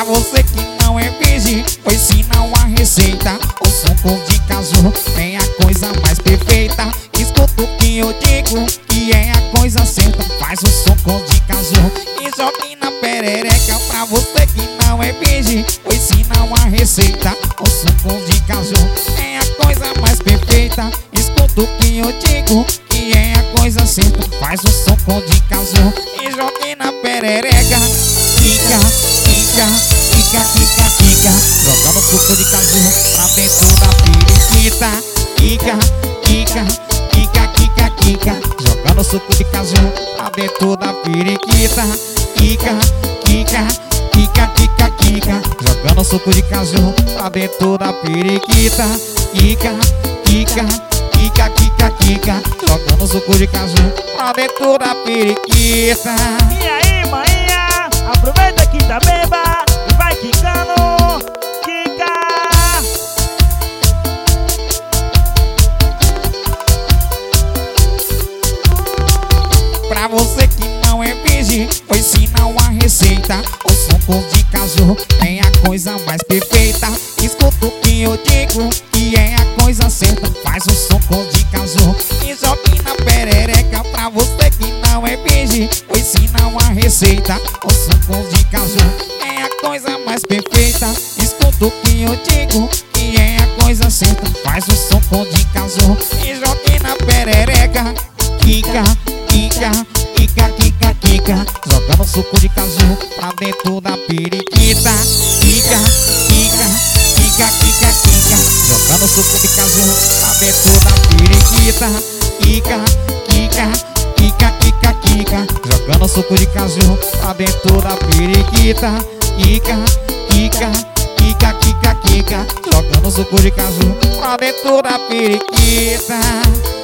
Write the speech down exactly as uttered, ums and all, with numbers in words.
você que não é virgem, vou ensinar uma receita. O suco de caju é a coisa mais perfeita. Escuta o que eu digo, que é a coisa certa. Faz o suco de caju e jogue na perereca. Pra você que não é virgem, vou ensinar uma receita. O suco de caju é a coisa mais perfeita. Escuta o que eu digo, que é a coisa certa. Faz o suco de caju e jogue na perereca. Fica, fica, fica, fica, fica, jogando suco de caju pra dentro da periquita. Fica, fica, fica, fica, fica, jogando suco de caju pra dentro da periquita. Fica, fica, fica, fica, fica, jogando suco de caju pra dentro da periquita. Fica, fica, fica, fica, fica, jogando suco de caju pra dentro da periquita. E aí, maninha, aproveita que tá beba e vai quicando, quica. Pra você que não é virgem, vou ensinar uma receita. O suco de caju é a coisa mais perfeita. Escuta o que eu digo, que é a coisa certa. Faz o suco de caju e jogue na perereca. Pra você que não é virgem, vou ensinar uma receita. O suco de caju é a coisa mais perfeita. Escuta o que eu digo, que é a coisa certa. Faz o suco de caju e jogue na perereca. Kika, kika, kika, kika, kika, jogando suco de caju pra dentro da periquita. Kika, kika, kika, kika, kika, jogando suco de caju pra dentro da periquita. Kika, kika, kika, kika, kika, jogando suco de caju pra dentro da periquita. Kika, kika, kika, kika, kika, jogando suco de caju pra dentro da periquita.